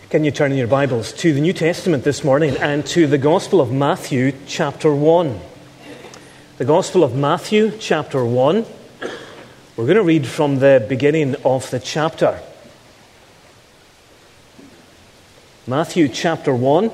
Can you turn in your Bibles to the New Testament this morning and to the Gospel of Matthew chapter 1. The Gospel of Matthew chapter 1. We're going to read from the beginning of the chapter. Matthew chapter 1.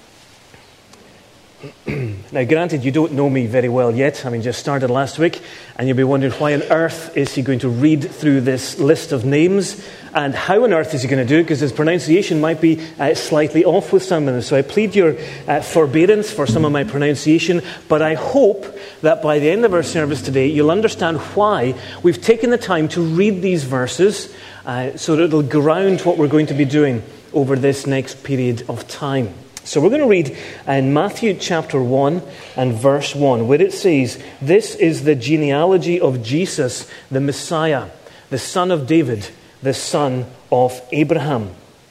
Now, granted, you don't know me very well yet, having just started last week, and you'll be wondering why on earth is he going to read through this list of names, and how on earth is he going to do it, because his pronunciation might be slightly off with some of them. So I plead your forbearance for some of my pronunciation, but I hope that by the end of our service today, you'll understand why we've taken the time to read these verses, so that it'll ground what we're going to be doing over this next period of time. So we're going to read in Matthew chapter 1 and verse 1, where it says, "This is the genealogy of Jesus, the Messiah, the son of David, the son of Abraham.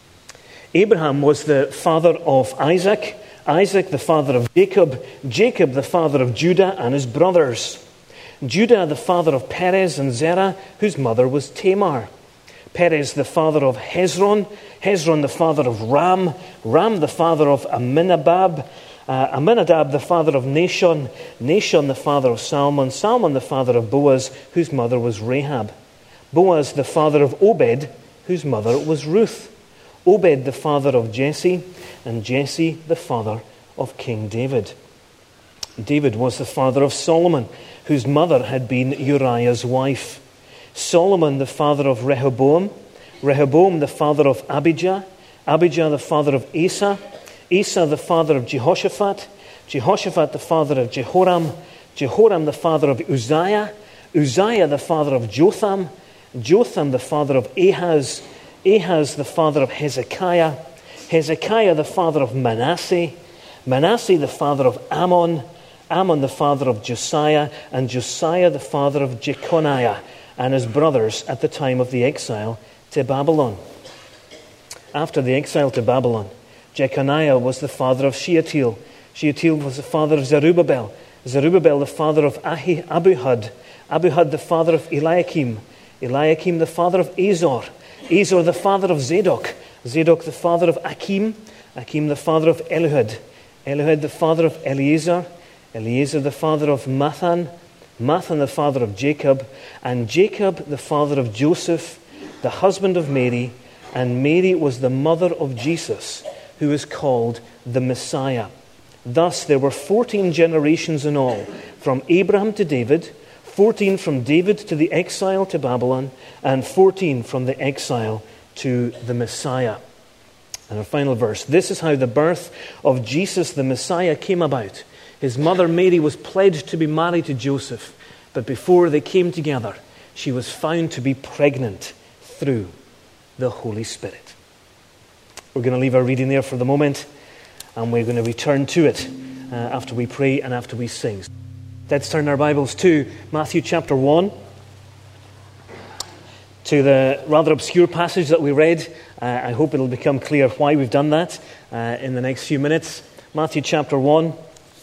Abraham was the father of Isaac, Isaac the father of Jacob, Jacob the father of Judah and his brothers, Judah the father of Perez and Zerah, whose mother was Tamar, Perez the father of Hezron, Hezron the father of Ram, Ram the father of Amminadab, Amminadab the father of Nahshon, Nahshon the father of Salmon, Salmon the father of Boaz, whose mother was Rahab, Boaz the father of Obed, whose mother was Ruth, Obed the father of Jesse, and Jesse the father of King David. David was the father of Solomon, whose mother had been Uriah's wife. Solomon the father of Rehoboam, Rehoboam the father of Abijah, Abijah the father of Asa, Asa the father of Jehoshaphat, Jehoshaphat the father of Jehoram, Jehoram the father of Uzziah, Uzziah the father of Jotham, Jotham the father of Ahaz, Ahaz the father of Hezekiah, Hezekiah the father of Manasseh, Manasseh the father of Ammon, Ammon the father of Josiah, and Josiah the father of Jeconiah and his brothers at the time of the exile to Babylon. After the exile to Babylon, Jeconiah was the father of Shealtiel. Shealtiel was the father of Zerubbabel. Zerubbabel the father of Abihud. Abihud the father of Eliakim. Eliakim the father of Azor. Azor the father of Zadok. Zadok the father of Akim. Akim the father of Elihud. Elihud the father of Eleazar. Eleazar the father of Mathan. Mathan the father of Jacob. And Jacob the father of Joseph, the husband of Mary, and Mary was the mother of Jesus, who is called the Messiah. Thus there were 14 generations in all, from Abraham to David, 14 from David to the exile to Babylon, and 14 from the exile to the Messiah." And our final verse, "This is how the birth of Jesus the Messiah came about. His mother Mary was pledged to be married to Joseph, but before they came together, she was found to be pregnant through the Holy Spirit." We're going to leave our reading there for the moment, and we're going to return to it after we pray and after we sing. Let's turn our Bibles to Matthew chapter 1, to the rather obscure passage that we read. I hope it'll become clear why we've done that in the next few minutes. Matthew chapter 1.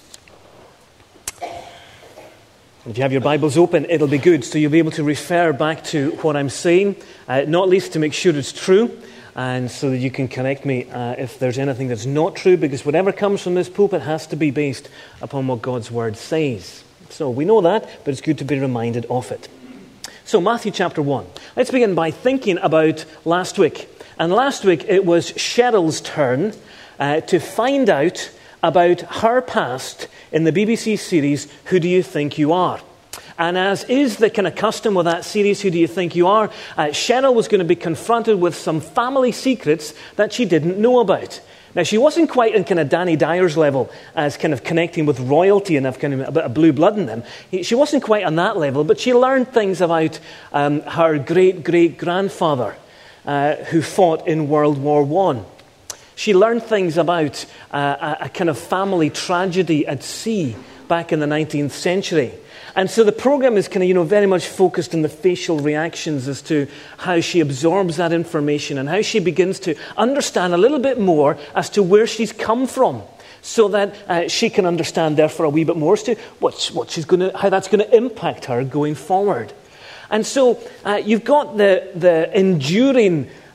If you have your Bibles open, it'll be good, so you'll be able to refer back to what I'm saying, not least to make sure it's true, and so that you can correct me if there's anything that's not true, because whatever comes from this pulpit has to be based upon what God's Word says. So we know that, but it's good to be reminded of it. So Matthew chapter 1. Let's begin by thinking about last week. And last week it was Cheryl's turn to find out about her past in the BBC series, Who Do You Think You Are? And as is the kind of custom with that series, Who Do You Think You Are? Cheryl was going to be confronted with some family secrets that she didn't know about. Now, she wasn't quite in kind of Danny Dyer's level as kind of connecting with royalty and have kind of a bit of blue blood in them. She wasn't quite on that level, but she learned things about her great-great-grandfather who fought in World War I. She learned things about a kind of family tragedy at sea back in the 19th century. And so the program is kind of, very much focused on the facial reactions as to how she absorbs that information and how she begins to understand a little bit more as to where she's come from, so that she can understand, therefore, a wee bit more as to how that's going to impact her going forward. And so you've got the enduring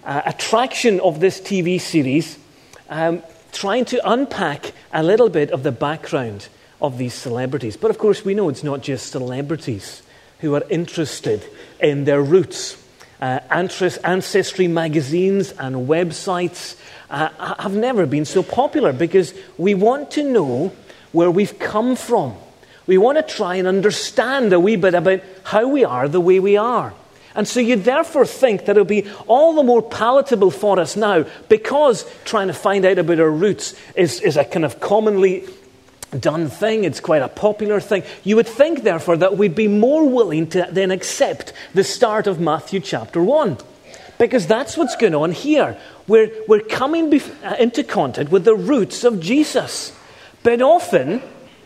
attraction of this TV series, trying to unpack a little bit of the background of these celebrities. But of course, we know it's not just celebrities who are interested in their roots. Ancestry magazines and websites have never been so popular because we want to know where we've come from. We want to try and understand a wee bit about how we are the way we are. And so you therefore think that it'll be all the more palatable for us now because trying to find out about our roots is a kind of commonly done thing. It's quite a popular thing. You would think, therefore, that we'd be more willing to then accept the start of Matthew chapter 1. Because that's what's going on here. We're coming into contact with the roots of Jesus. But often,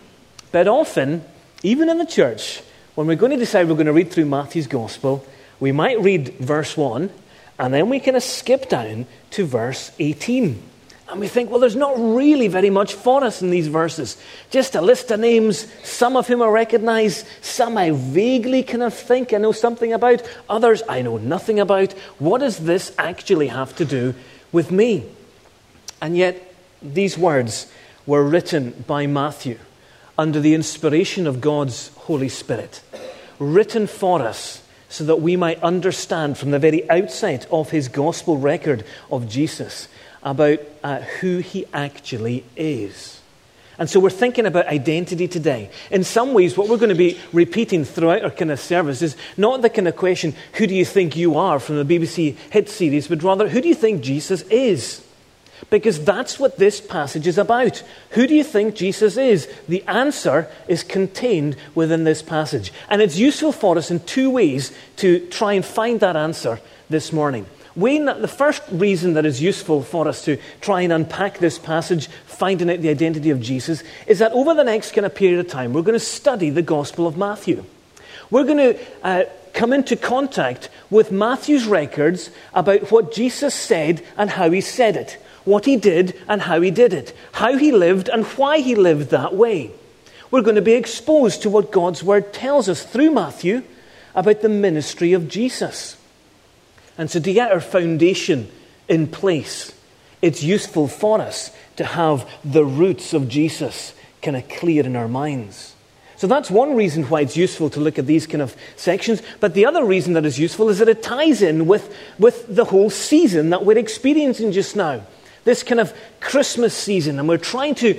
even in the church, when we're going to decide we're going to read through Matthew's Gospel, we might read verse 1, and then we kind of skip down to verse 18. And we think, well, there's not really very much for us in these verses. Just a list of names, some of whom I recognize, some I vaguely kind of think I know something about, others I know nothing about. What does this actually have to do with me? And yet, these words were written by Matthew under the inspiration of God's Holy Spirit, written for us so that we might understand from the very outset of his gospel record of Jesus about who he actually is. And so we're thinking about identity today. In some ways, what we're going to be repeating throughout our kind of service is not the kind of question, who do you think you are from the BBC hit series, but rather, who do you think Jesus is? Because that's what this passage is about. Who do you think Jesus is? The answer is contained within this passage. And it's useful for us in two ways to try and find that answer this morning. The first reason that is useful for us to try and unpack this passage, finding out the identity of Jesus, is that over the next kind of period of time, we're going to study the Gospel of Matthew. We're going to come into contact with Matthew's records about what Jesus said and how he said it, what he did and how he did it, how he lived and why he lived that way. We're going to be exposed to what God's Word tells us through Matthew about the ministry of Jesus. And so to get our foundation in place, it's useful for us to have the roots of Jesus kind of clear in our minds. So that's one reason why it's useful to look at these kind of sections. But the other reason that is useful is that it ties in with the whole season that we're experiencing just now. This kind of Christmas season. And we're trying to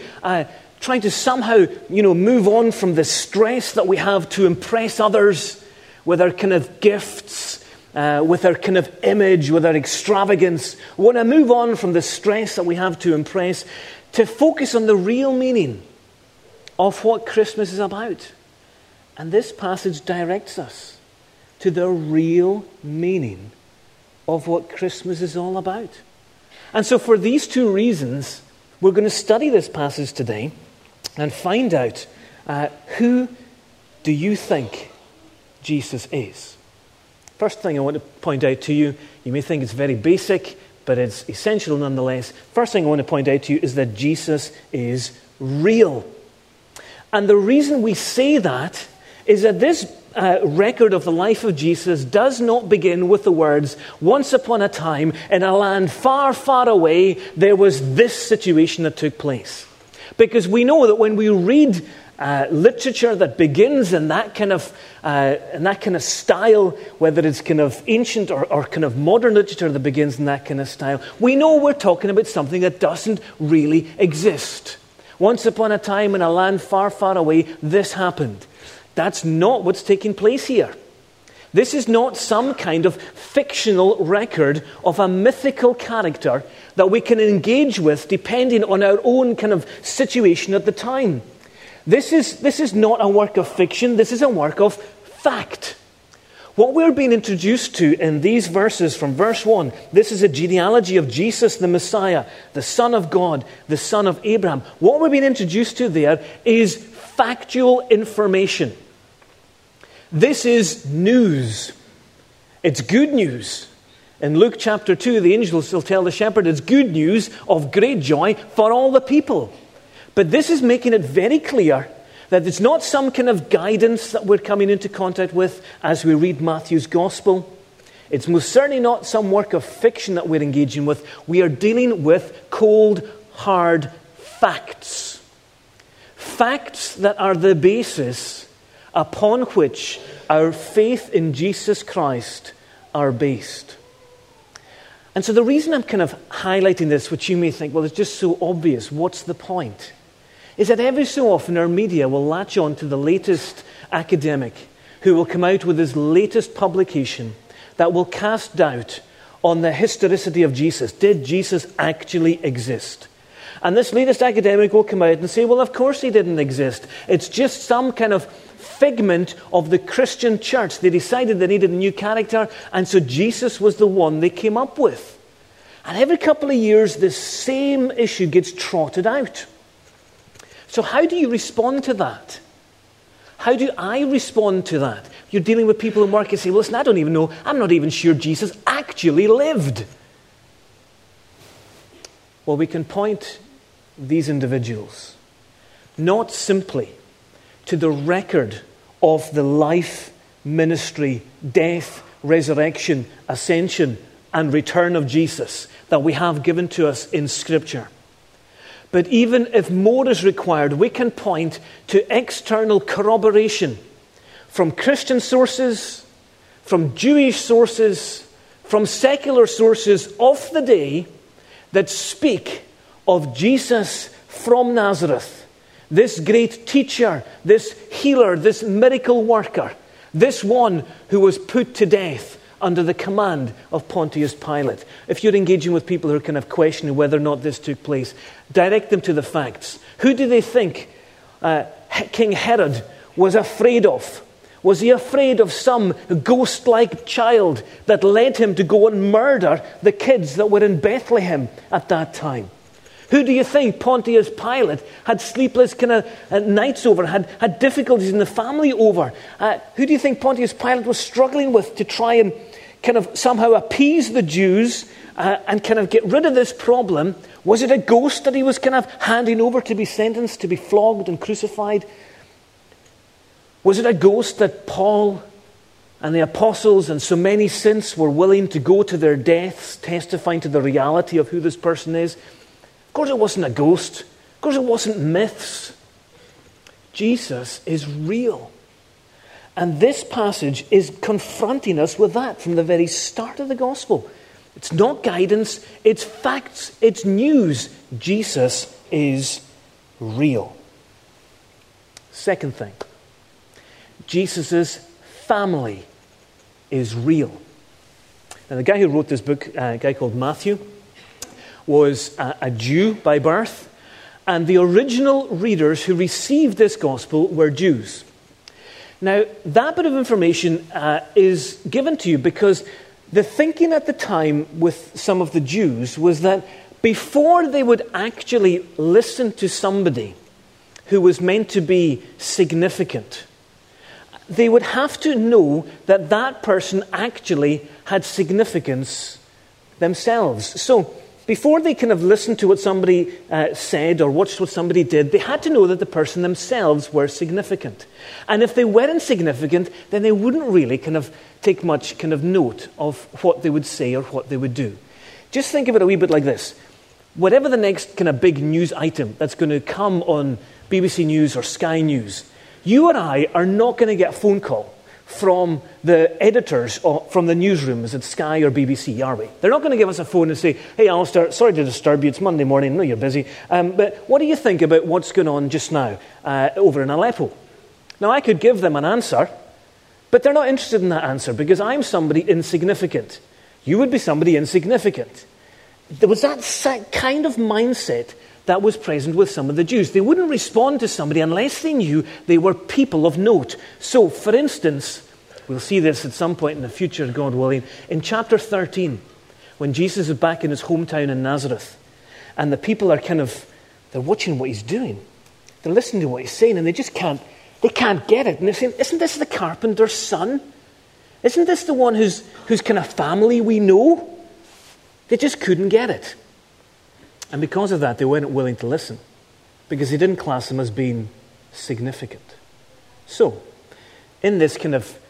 somehow, move on from the stress that we have to impress others with our kind of gifts, with our kind of image, with our extravagance. We want to move on from the stress that we have to impress to focus on the real meaning of what Christmas is about. And this passage directs us to the real meaning of what Christmas is all about. And so for these two reasons, we're going to study this passage today and find out who do you think Jesus is? First thing I want to point out to you, you may think it's very basic, but it's essential nonetheless. First thing I want to point out to you is that Jesus is real. And the reason we say that is that this record of the life of Jesus does not begin with the words, once upon a time in a land far, far away, there was this situation that took place. Because we know that when we read literature that begins in that kind of style, whether it's kind of ancient or kind of modern literature that begins in that kind of style, we know we're talking about something that doesn't really exist. Once upon a time in a land far, far away, this happened. That's not what's taking place here. This is not some kind of fictional record of a mythical character that we can engage with depending on our own kind of situation at the time. This is not a work of fiction. This is a work of fact. What we're being introduced to in these verses from verse 1, this is a genealogy of Jesus the Messiah, the Son of God, the son of Abraham. What we're being introduced to there is factual information. This is news. It's good news. In Luke chapter 2, the angels will tell the shepherd it's good news of great joy for all the people. But this is making it very clear that it's not some kind of guidance that we're coming into contact with as we read Matthew's gospel. It's most certainly not some work of fiction that we're engaging with. We are dealing with cold, hard facts. Facts that are the basis upon which our faith in Jesus Christ are based. And so the reason I'm kind of highlighting this, which you may think, well, it's just so obvious, what's the point? Is that every so often our media will latch on to the latest academic who will come out with his latest publication that will cast doubt on the historicity of Jesus. Did Jesus actually exist? And this latest academic will come out and say, well, of course he didn't exist. It's just some kind of figment of the Christian church. They decided they needed a new character, and so Jesus was the one they came up with. And every couple of years, this same issue gets trotted out. So how do you respond to that? How do I respond to that? You're dealing with people in work and say, well, listen, I don't even know, I'm not even sure Jesus actually lived. Well, we can point these individuals not simply to the record of the life, ministry, death, resurrection, ascension, and return of Jesus that we have given to us in Scripture. But even if more is required, we can point to external corroboration from Christian sources, from Jewish sources, from secular sources of the day that speak of Jesus from Nazareth, this great teacher, this healer, this miracle worker, this one who was put to death under the command of Pontius Pilate. If you're engaging with people who are kind of questioning whether or not this took place, direct them to the facts. Who do they think King Herod was afraid of? Was he afraid of some ghost-like child that led him to go and murder the kids that were in Bethlehem at that time? Who do you think Pontius Pilate had sleepless kind of nights over, had difficulties in the family over? Who do you think Pontius Pilate was struggling with to try and kind of somehow appease the Jews and kind of get rid of this problem? Was it a ghost that he was kind of handing over to be sentenced, to be flogged and crucified? Was it a ghost that Paul and the apostles and so many since were willing to go to their deaths, testifying to the reality of who this person is? Of course it wasn't a ghost. Of course it wasn't myths. Jesus is real. And this passage is confronting us with that from the very start of the gospel. It's not guidance, it's facts, it's news. Jesus is real. Second thing, Jesus' family is real. Now, the guy who wrote this book, a guy called Matthew, was a Jew by birth, and the original readers who received this gospel were Jews. Now, that bit of information is given to you because the thinking at the time with some of the Jews was that before they would actually listen to somebody who was meant to be significant, they would have to know that that person actually had significance themselves. So, before they kind of listened to what somebody said or watched what somebody did, they had to know that the person themselves were significant. And if they weren't significant, then they wouldn't really kind of take much kind of note of what they would say or what they would do. Just think of it a wee bit like this. Whatever the next kind of big news item that's going to come on BBC News or Sky News, you and I are not going to get a phone call from the editors or from the newsrooms at Sky or BBC, are we? They're not going to give us a phone and say, hey, Alistair, sorry to disturb you, it's Monday morning, I know you're busy, but what do you think about what's going on just now over in Aleppo? Now, I could give them an answer, but they're not interested in that answer because I'm somebody insignificant. You would be somebody insignificant. There was that kind of mindset that was present with some of the Jews. They wouldn't respond to somebody unless they knew they were people of note. So, for instance, we'll see this at some point in the future, God willing, in chapter 13, when Jesus is back in his hometown in Nazareth, and the people are they're watching what he's doing. They're listening to what he's saying, and they can't get it. And they're saying, isn't this the carpenter's son? Isn't this the one whose kind of family we know? They just couldn't get it. And because of that, they weren't willing to listen, because they didn't class him as being significant. So, in this kind of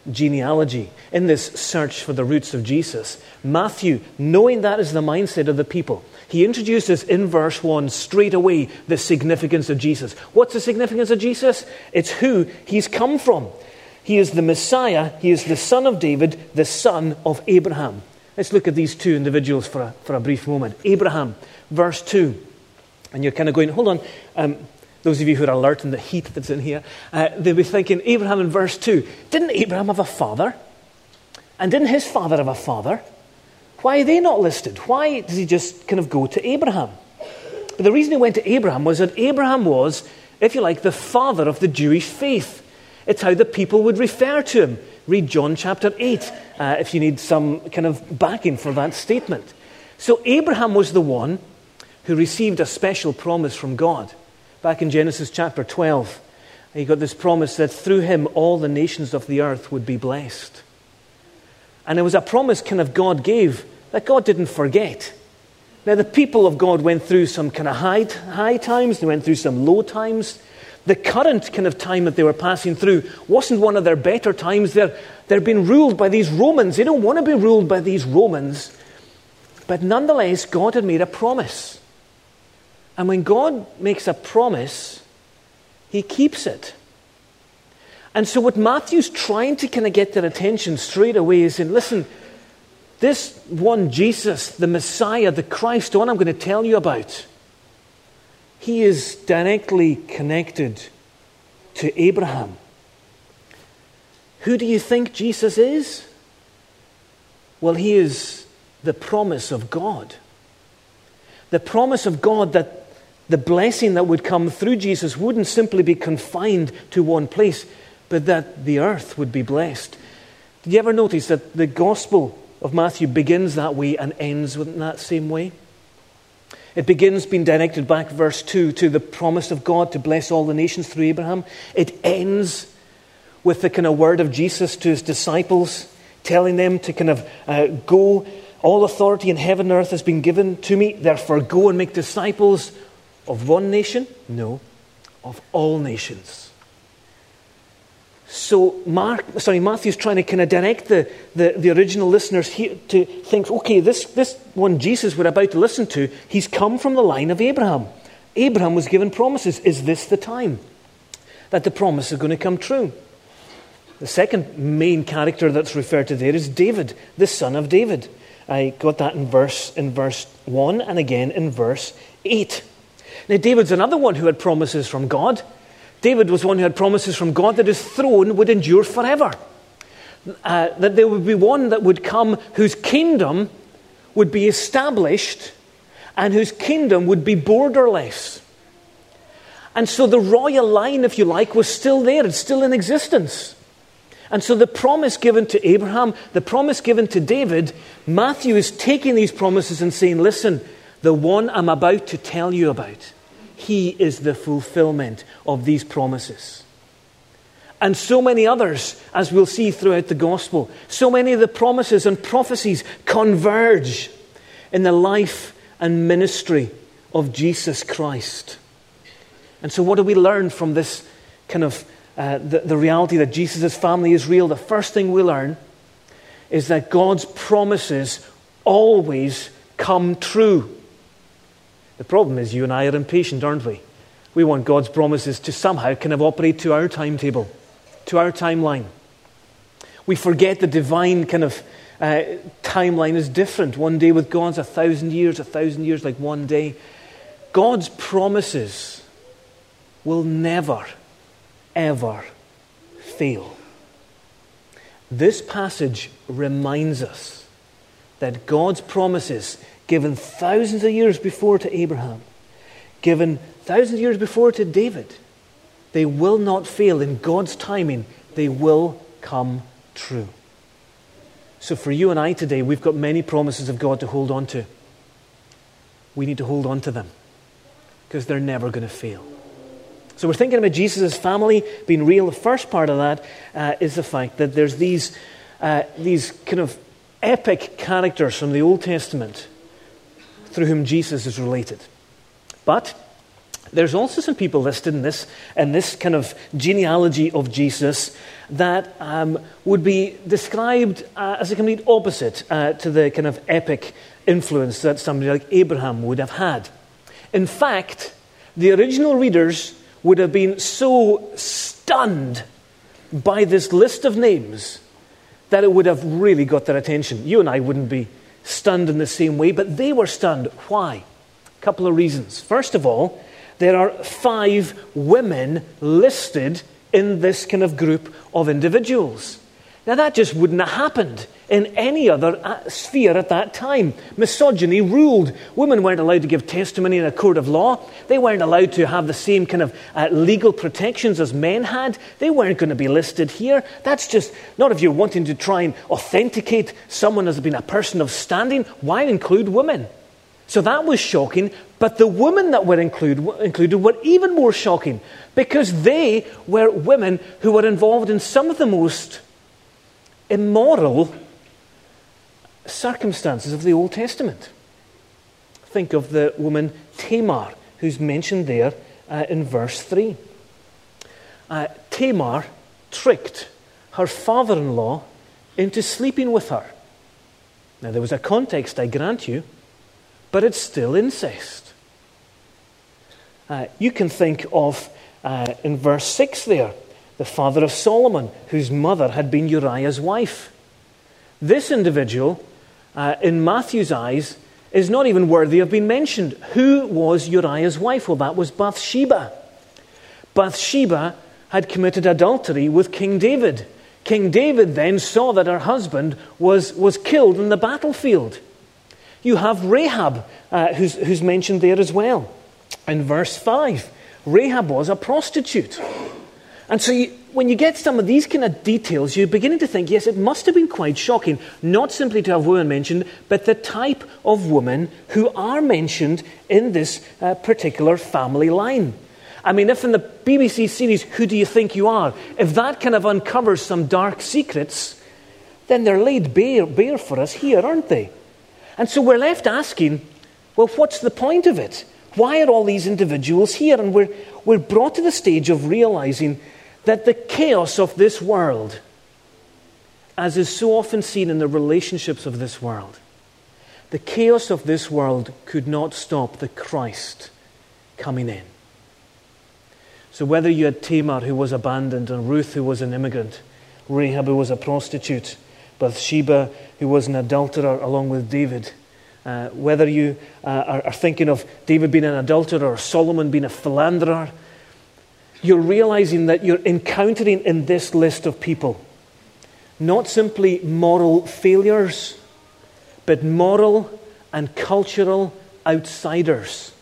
genealogy, in this search for the roots of Jesus, Matthew, knowing that is the mindset of the people, he introduces in verse 1 straight away the significance of Jesus. What's the significance of Jesus? It's who he's come from. He is the Messiah. He is the son of David, the son of Abraham. Let's look at these two individuals for a brief moment. Abraham, verse 2. And you're kind of going, hold on. Those of you who are alert in the heat that's in here, they'll be thinking, Abraham in verse 2. Didn't Abraham have a father? And didn't his father have a father? Why are they not listed? Why does he just kind of go to Abraham? But the reason he went to Abraham was that Abraham was, if you like, the father of the Jewish faith. It's how the people would refer to him. Read John chapter 8 if you need some kind of backing for that statement. So Abraham was the one who received a special promise from God. Back in Genesis chapter 12, he got this promise that through him all the nations of the earth would be blessed. And it was a promise kind of God gave that God didn't forget. Now the people of God went through some kind of high times, they went through some low times. The current kind of time that they were passing through wasn't one of their better times. They're being ruled by these Romans. They don't want to be ruled by these Romans. But nonetheless, God had made a promise. And when God makes a promise, he keeps it. And so what Matthew's trying to kind of get their attention straight away is saying, listen, this one Jesus, the Messiah, the Christ, the one I'm going to tell you about, he is directly connected to Abraham. Who do you think Jesus is? Well, he is the promise of God. The promise of God that the blessing that would come through Jesus wouldn't simply be confined to one place, but that the earth would be blessed. Did you ever notice that the Gospel of Matthew begins that way and ends in that same way? It begins being directed back, verse 2, to the promise of God to bless all the nations through Abraham. It ends with the kind of word of Jesus to his disciples, telling them to kind of go. All authority in heaven and earth has been given to me. Therefore, go and make disciples of one nation? No, of all nations. So Matthew's trying to kind of direct the original listeners here to think, okay, this one Jesus we're about to listen to, he's come from the line of Abraham. Abraham was given promises. Is this the time that the promise is going to come true? The second main character that's referred to there is David, the son of David. I got that in verse 1 and again in verse 8. Now David's another one who had promises from God. David was one who had promises from God that his throne would endure forever. That there would be one that would come whose kingdom would be established and whose kingdom would be borderless. And so the royal line, if you like, was still there. It's still in existence. And so the promise given to Abraham, the promise given to David, Matthew is taking these promises and saying, listen, the one I'm about to tell you about, he is the fulfillment of these promises. And so many others, as we'll see throughout the gospel, so many of the promises and prophecies converge in the life and ministry of Jesus Christ. And so what do we learn from this kind of the reality that Jesus' family is real? The first thing we learn is that God's promises always come true. The problem is you and I are impatient, aren't we? We want God's promises to somehow kind of operate to our timetable, to our timeline. We forget the divine kind of timeline is different. One day with God's 1,000 years like one day. God's promises will never, ever fail. This passage reminds us that God's promises, given thousands of years before to Abraham, given thousands of years before to David, they will not fail. In God's timing, they will come true. So for you and I today, we've got many promises of God to hold on to. We need to hold on to them because they're never going to fail. So we're thinking about Jesus' family being real. The first part of that is the fact that there's these kind of epic characters from the Old Testament through whom Jesus is related. But There's also some people listed in this kind of genealogy of Jesus that would be described as a complete opposite to the kind of epic influence that somebody like Abraham would have had. In fact, the original readers would have been so stunned by this list of names that it would have really got their attention. You and I wouldn't be stunned in the same way, but they were stunned. Why? A couple of reasons. First of all, there are 5 women listed in this kind of group of individuals. Now, that just wouldn't have happened in any other sphere at that time. Misogyny ruled. Women weren't allowed to give testimony in a court of law. They weren't allowed to have the same kind of legal protections as men had. They weren't going to be listed here. That's just, not if you're wanting to try and authenticate someone as being a person of standing. Why include women? So that was shocking, but the women that were included were even more shocking because they were women who were involved in some of the most immoral circumstances of the Old Testament. Think of the woman Tamar, who's mentioned there in verse 3. Tamar tricked her father-in-law into sleeping with her. Now, there was a context, I grant you, but it's still incest. You can think of, in verse 6 there, the father of Solomon, whose mother had been Uriah's wife. This individual, in Matthew's eyes, is not even worthy of being mentioned. Who was Uriah's wife? Well, that was Bathsheba. Bathsheba had committed adultery with King David. King David then saw that her husband was killed in the battlefield. You have Rahab, who's mentioned there as well. In verse 5, Rahab was a prostitute. And so when you get some of these kind of details, you're beginning to think, yes, it must have been quite shocking, not simply to have women mentioned, but the type of women who are mentioned in this particular family line. I mean, if in the BBC series, Who Do You Think You Are, if that kind of uncovers some dark secrets, then they're laid bare for us here, aren't they? And so we're left asking, well, what's the point of it? Why are all these individuals here? And we're brought to the stage of realizing that the chaos of this world, as is so often seen in the relationships of this world, the chaos of this world could not stop the Christ coming in. So whether you had Tamar, who was abandoned, and Ruth, who was an immigrant, Rahab, who was a prostitute, Bathsheba, who was an adulterer along with David, whether you are thinking of David being an adulterer or Solomon being a philanderer, you're realizing that you're encountering in this list of people not simply moral failures, but moral and cultural outsiders.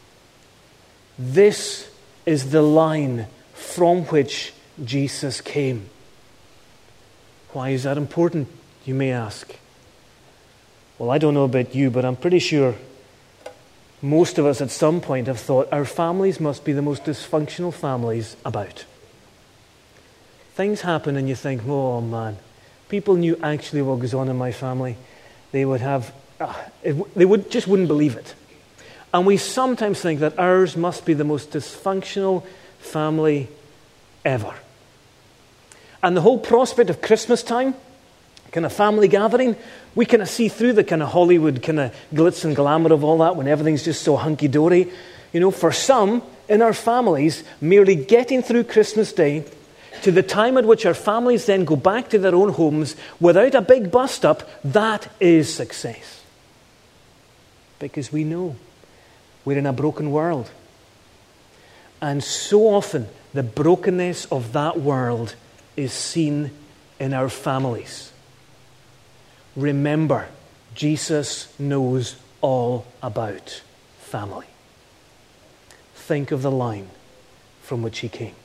This is the line from which Jesus came. Why is that important, you may ask? Well, I don't know about you, but I'm pretty sure most of us at some point have thought our families must be the most dysfunctional families about. Things happen and you think, oh man, people knew actually what goes on in my family. They would have, just wouldn't believe it. And we sometimes think that ours must be the most dysfunctional family ever. And the whole prospect of Christmas time, kind of family gathering, we kind of see through the kind of Hollywood kind of glitz and glamour of all that when everything's just so hunky-dory. You know, for some in our families, merely getting through Christmas Day to the time at which our families then go back to their own homes without a big bust-up, that is success. Because we know we're in a broken world. And so often, the brokenness of that world is seen in our families. Remember, Jesus knows all about family. Think of the line from which he came.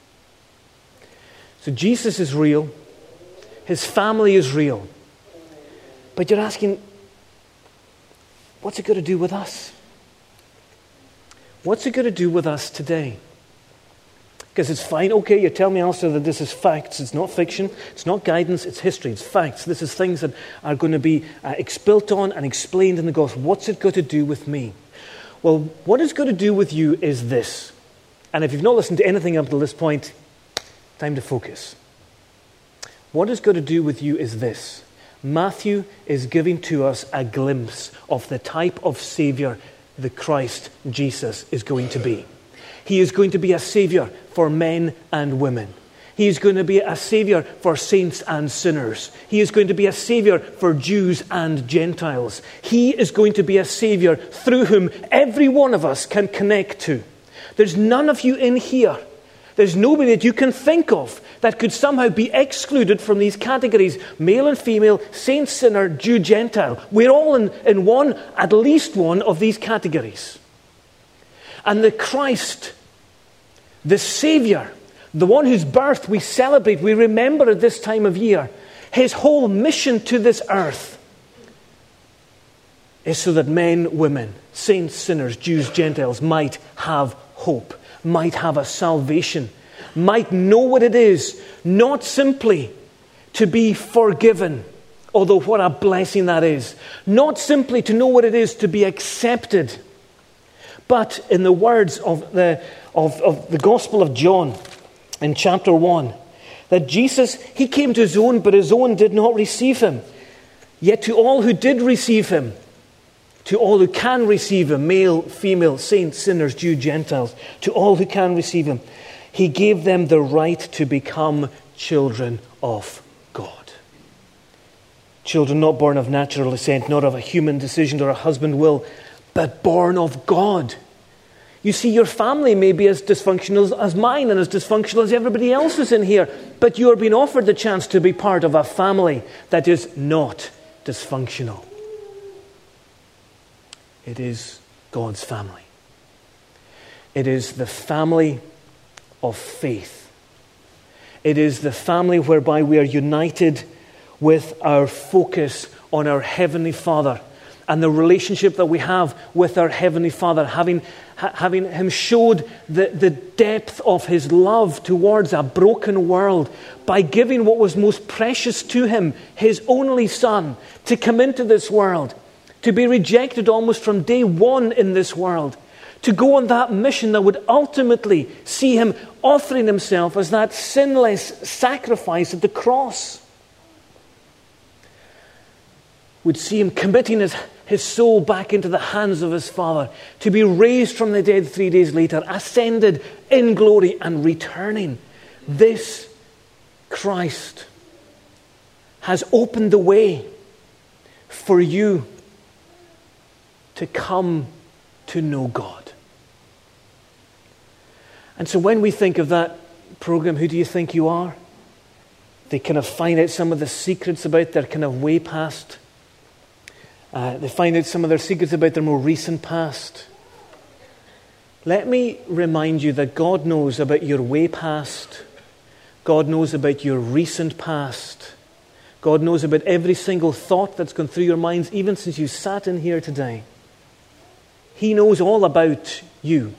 So Jesus is real. His family is real. But you're asking, what's it got to do with us? What's it got to do with us today? Because it's fine, okay, you tell me, Alistair, that this is facts. It's not fiction. It's not guidance. It's history. It's facts. This is things that are going to be built on and explained in the gospel. What's it got to do with me? Well, what it's going to do with you is this. And if you've not listened to anything up to this point, time to focus. What it's going to do with you is this. Matthew is giving to us a glimpse of the type of Savior the Christ Jesus is going to be. He is going to be a Savior for men and women. He is going to be a Savior for saints and sinners. He is going to be a Savior for Jews and Gentiles. He is going to be a Savior through whom every one of us can connect to. There's none of you in here. There's nobody that you can think of that could somehow be excluded from these categories. Male and female, saint, sinner, Jew, Gentile. We're all in one, at least one of these categories. And the Christ, the Savior, the one whose birth we celebrate, we remember at this time of year, his whole mission to this earth is so that men, women, saints, sinners, Jews, Gentiles might have hope, might have a salvation, might know what it is, not simply to be forgiven, although what a blessing that is, not simply to know what it is to be accepted, but in the words of the Gospel of John in chapter 1, that Jesus, he came to his own, but his own did not receive him. Yet to all who did receive him, to all who can receive him, male, female, saints, sinners, Jew, Gentiles, to all who can receive him, he gave them the right to become children of God. Children not born of natural descent, not of a human decision or a husband will, but born of God. You see, your family may be as dysfunctional as mine and as dysfunctional as everybody else's in here, but you are being offered the chance to be part of a family that is not dysfunctional. It is God's family. It is the family of faith. It is the family whereby we are united with our focus on our Heavenly Father and the relationship that we have with our Heavenly Father, having Him showed the depth of His love towards a broken world by giving what was most precious to Him, His only Son, to come into this world, to be rejected almost from day one in this world, to go on that mission that would ultimately see Him offering Himself as that sinless sacrifice at the cross. Would see Him committing his soul back into the hands of His Father, to be raised from the dead 3 days later, ascended in glory and returning. This Christ has opened the way for you to come to know God. And so when we think of that program, who do you think you are? They kind of find out some of the secrets about their kind of way past. They find out some of their secrets about their more recent past. Let me remind you that God knows about your way past. God knows about your recent past. God knows about every single thought that's gone through your minds, even since you sat in here today. He knows all about you.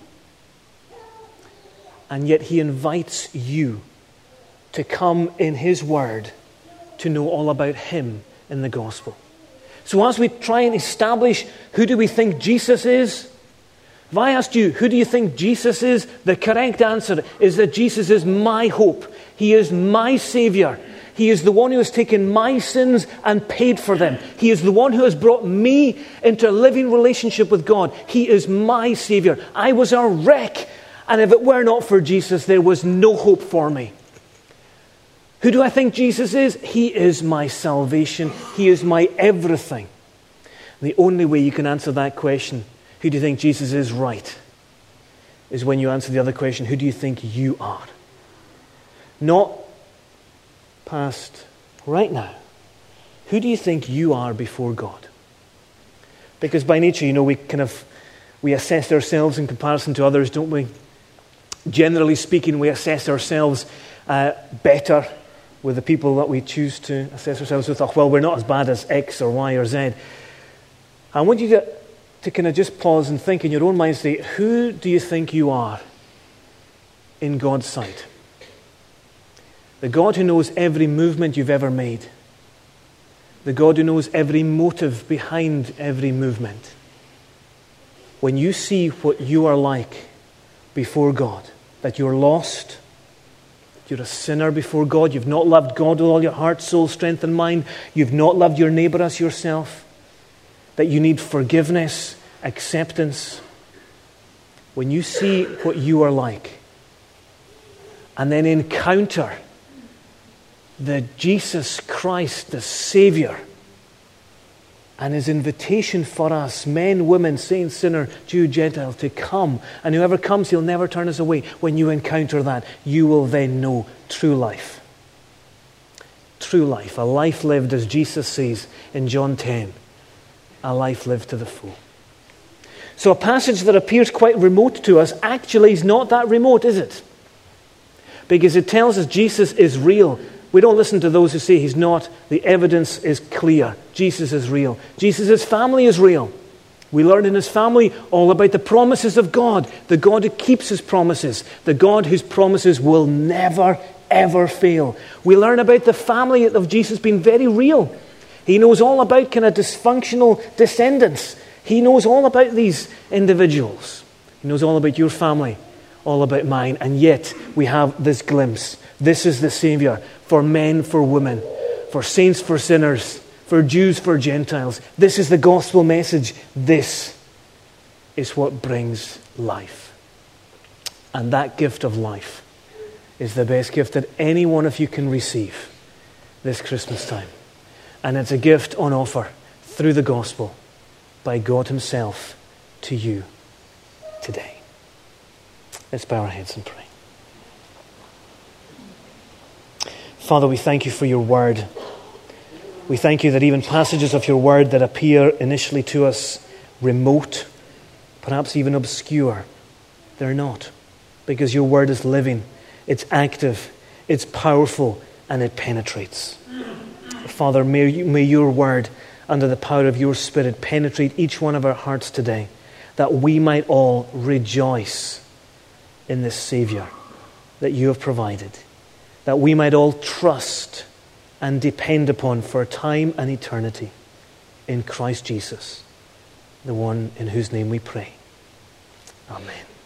And yet He invites you to come in His Word to know all about Him in the gospel. So as we try and establish who do we think Jesus is, if I asked you, who do you think Jesus is? The correct answer is that Jesus is my hope. He is my Savior. He is the one who has taken my sins and paid for them. He is the one who has brought me into a living relationship with God. He is my Savior. I was a wreck, and if it were not for Jesus, there was no hope for me. Who do I think Jesus is? He is my salvation. He is my everything. The only way you can answer that question, who do you think Jesus is, right, is when you answer the other question, who do you think you are? Not past, right now. Who do you think you are before God? Because by nature, we assess ourselves in comparison to others, don't we? Generally speaking, we assess ourselves better with the people that we choose to assess ourselves with. Oh, well, we're not as bad as X or Y or Z. I want you to kind of just pause and think in your own mind, say, who do you think you are in God's sight? The God who knows every movement you've ever made. The God who knows every motive behind every movement. when you see what you are like before God, that you're lost, you're a sinner before God, you've not loved God with all your heart, soul, strength, and mind, you've not loved your neighbor as yourself, that you need forgiveness, acceptance, when you see what you are like, and then encounter the Jesus Christ, the Savior, and His invitation for us, men, women, saint, sinner, Jew, Gentile, to come. And whoever comes, He'll never turn us away. When you encounter that, you will then know true life. True life. A life lived, as Jesus says in John 10. A life lived to the full. So a passage that appears quite remote to us actually is not that remote, is it? Because it tells us Jesus is real. We don't listen to those who say He's not. The evidence is clear. Jesus is real. Jesus' family is real. We learn in His family all about the promises of God, the God who keeps His promises, the God whose promises will never, ever fail. We learn about the family of Jesus being very real. He knows all about kind of dysfunctional descendants. He knows all about these individuals. He knows all about your family, all about mine. And yet we have this glimpse. This is the Savior for men, for women, for saints, for sinners, for Jews, for Gentiles. This is the gospel message. This is what brings life. And that gift of life is the best gift that any one of you can receive this Christmas time. And it's a gift on offer through the gospel by God Himself to you today. Let's bow our heads and pray. Father, we thank You for Your word. We thank You that even passages of Your word that appear initially to us remote, perhaps even obscure, they're not. Because Your word is living, it's active, it's powerful, and it penetrates. Father, may Your word, under the power of Your Spirit, penetrate each one of our hearts today, that we might all rejoice in this Savior that You have provided, that we might all trust and depend upon for time and eternity in Christ Jesus, the one in whose name we pray. Amen.